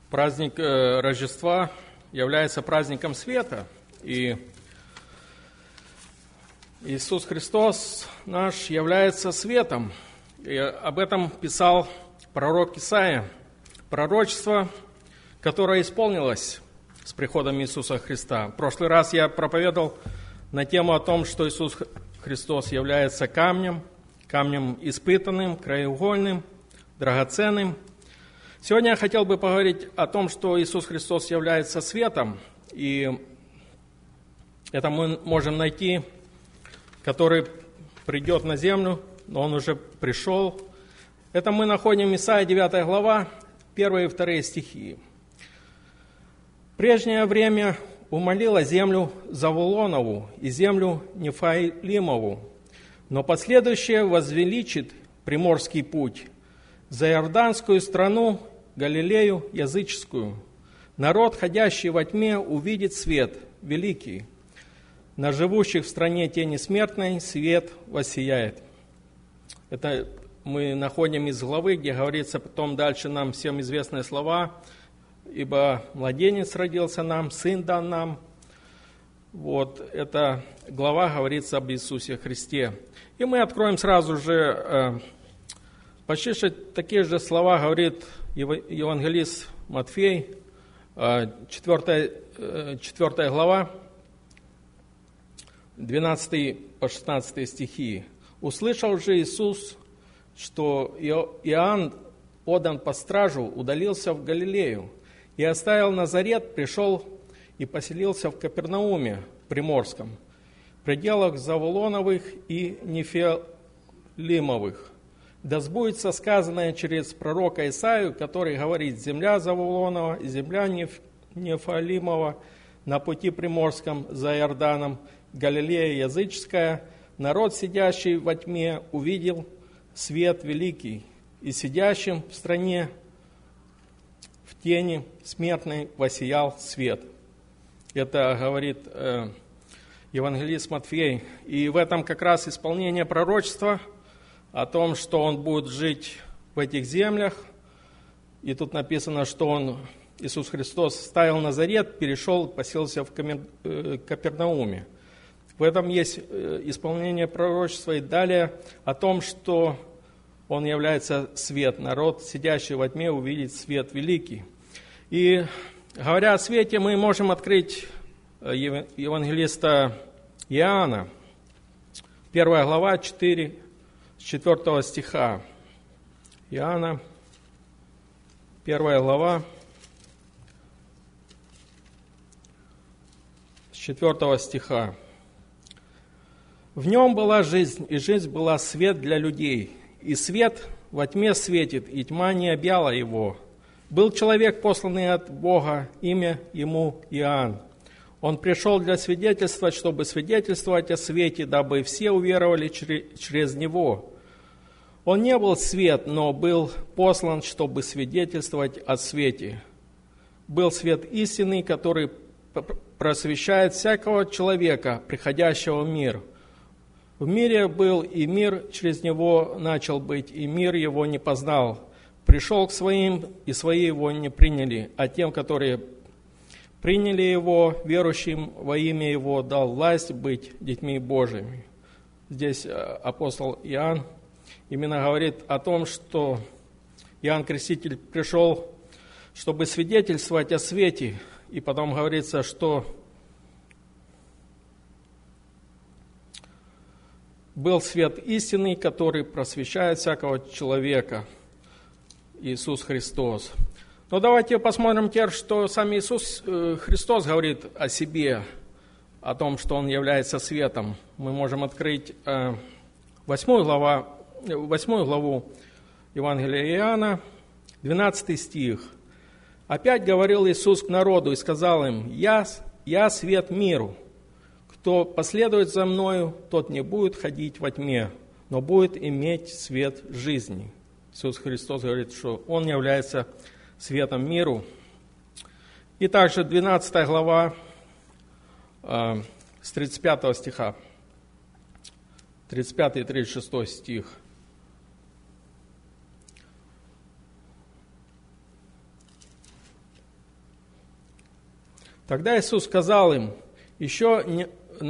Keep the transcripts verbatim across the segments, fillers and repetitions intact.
Праздник э, Рождества является праздником света, и Иисус Христос наш является светом. И об этом писал пророк Исаия. Пророчество, которое исполнилось с приходом Иисуса Христа. В прошлый раз я проповедовал на тему о том, что Иисус Христос является камнем, камнем испытанным, краеугольным, драгоценным. Сегодня я хотел бы поговорить о том, что Иисус Христос является светом, и это мы можем найти, который придет на землю, но Он уже пришел. Это мы находим в Исаии девятая глава, первые и вторые стихи. «Прежнее время умолила землю Завулонову и землю Нефаилимову, но последующее возвеличит приморский путь, за Иорданскую страну, Галилею языческую. Народ, ходящий во тьме, увидит свет великий. На живущих в стране тени смертной свет воссияет». Это мы находим из главы, где говорится потом дальше нам всем известные слова: «Ибо младенец родился нам, сын дан нам». Вот эта глава говорится об Иисусе Христе. И мы откроем сразу же, почти что такие же слова говорит евангелист Матфей, четвёртая, четвёртая глава, двенадцатый по шестнадцатый стихи. «Услышал же Иисус, что Иоанн отдан по стражу, удалился в Галилею, и оставил Назарет, пришел и поселился в Капернауме Приморском, в пределах Завулоновых и Нефилимовых. Да сбудется сказанное через пророка Исаию, который говорит: земля Завулонова и земля Нефилимова на пути Приморском за Иорданом, Галилея языческая, народ, сидящий во тьме, увидел свет великий, и сидящим в стране в тени смертной воссиял свет». Это говорит э, евангелист Матфей. И в этом как раз исполнение пророчества о том, что он будет жить в этих землях. И тут написано, что он, Иисус Христос, ставил Назарет, перешел, поселился в Капернауме. В этом есть исполнение пророчества. И далее о том, что он является свет. Народ, сидящий во тьме, увидит свет великий. И говоря о свете, мы можем открыть евангелиста Иоанна, первая глава, четыре, с четвёртого стиха. Иоанна, первая глава, с четвёртого стиха. «В нем была жизнь, и жизнь была свет для людей. И свет во тьме светит, и тьма не объяла его. Был человек, посланный от Бога, имя ему Иоанн. Он пришел для свидетельства, чтобы свидетельствовать о свете, дабы все уверовали через него. Он не был свет, но был послан, чтобы свидетельствовать о свете. Был свет истинный, который просвещает всякого человека, приходящего в мир. В мире был, и мир через него начал быть, и мир его не познал. Пришел к своим, и свои его не приняли, а тем, которые приняли его, верующим во имя его, дал власть быть детьми Божьими». Здесь апостол Иоанн именно говорит о том, что Иоанн Креститель пришел, чтобы свидетельствовать о свете, и потом говорится, что был свет истинный, который просвещает всякого человека, Иисус Христос. Но давайте посмотрим теперь, что сам Иисус Христос говорит о себе, о том, что Он является светом. Мы можем открыть восьмую главу, восьмую главу Евангелия Иоанна, двенадцатый стих. «Опять говорил Иисус к народу и сказал им: «Я, я свет миру. Кто последует за Мною, тот не будет ходить во тьме, но будет иметь свет жизни». Иисус Христос говорит, что Он является светом миру. И также двенадцатая глава, э, с тридцать пятого стиха, тридцать пятый и тридцать шестой стих. Тогда Иисус сказал им, еще не...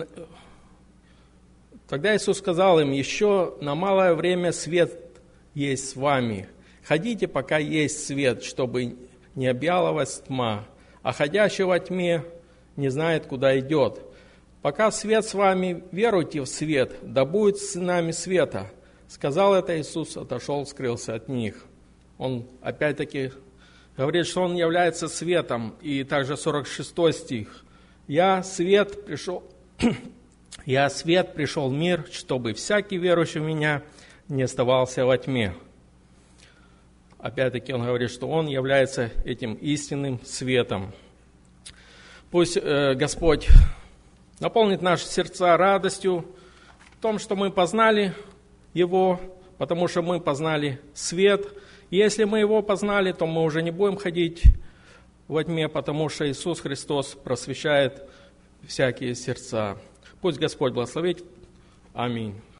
Тогда Иисус сказал им, еще на малое время свет есть с вами. Ходите, пока есть свет, чтобы не объяла вас тьма, а ходящий во тьме не знает, куда идет. Пока свет с вами, веруйте в свет, да будет с нами света. Сказал это Иисус, отошел, скрылся от них. Он опять-таки говорит, что Он является светом. И также сорок шестой стих. «Я свет пришел, я свет пришел в мир, чтобы всякий верующий в Меня не оставался во тьме». Опять-таки Он говорит, что Он является этим истинным светом. Пусть э, Господь наполнит наши сердца радостью в том, что мы познали Его, потому что мы познали свет. И если мы Его познали, то мы уже не будем ходить во тьме, потому что Иисус Христос просвещает всякие сердца. Пусть Господь благословит. Аминь.